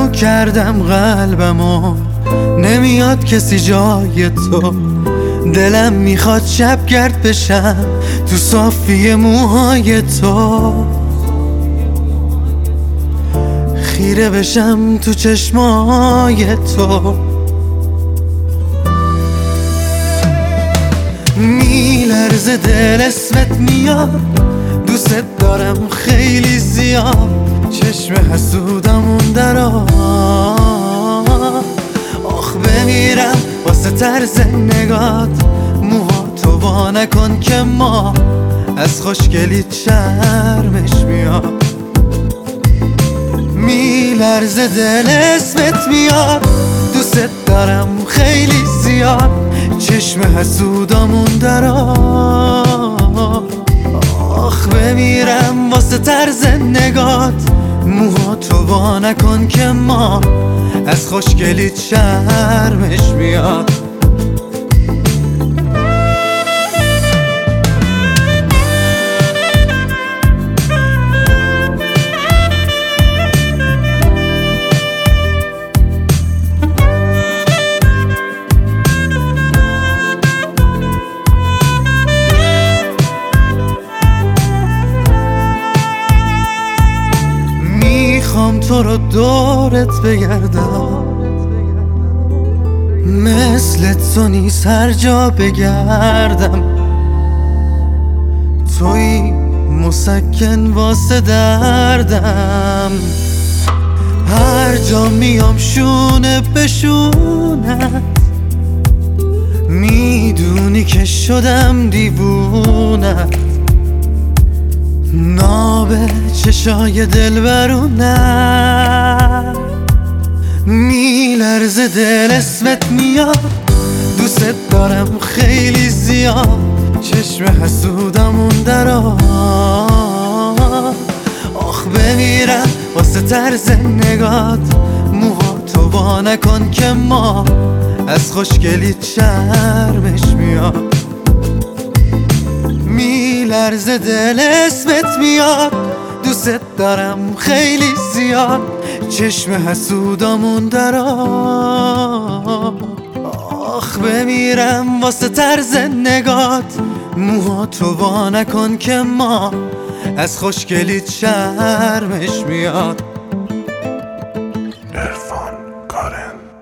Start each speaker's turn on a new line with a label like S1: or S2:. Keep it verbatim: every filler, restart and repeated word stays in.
S1: رو کردم قلبمو، نمیاد کسی جای تو. دلم میخواد شب گرد بشم تو صافی موهای تو، خیره بشم تو چشمای تو. میلرزه دل اسمت میاد، دوست دارم خیلی زیاد. چشم حسودمون درا، آخ بمیرم واسه طرز نگات. موها تو وا نکن که ما از خوشگلیت شرمش میاد. میلرزه دل اسمت میاد، دوست دارم خیلی زیاد. چشم حسودمون درا، آخ بمیرم واسه طرز نگات. موها تو وا نکن که ما از خوشگلیت شرمش میاد. میخوام تو رو دورت بگردم، مثل تو نیست هر جا بگردم. توی مسکن واسه دردم، هر جا میام شونه بشونت. میدونی که شدم دیوونت، نابه چشای دلبرونه. میلرزه دل اسمت میاد، دوست دارم خیلی زیاد. چشم حسودمون درا، آخ بمیرم واسه طرز نگات. موها تو وا نکن که ما از خوشگلیت شرمش میاد. میلرزه دل اسمت میاد، دوست دارم خیلی زیاد. چشم حسودمون درا، آخ بمیرم واسه طرز نگات. موها تو وا نکن که ما از خوشگلیت شرمش میاد.
S2: عرفان کارن.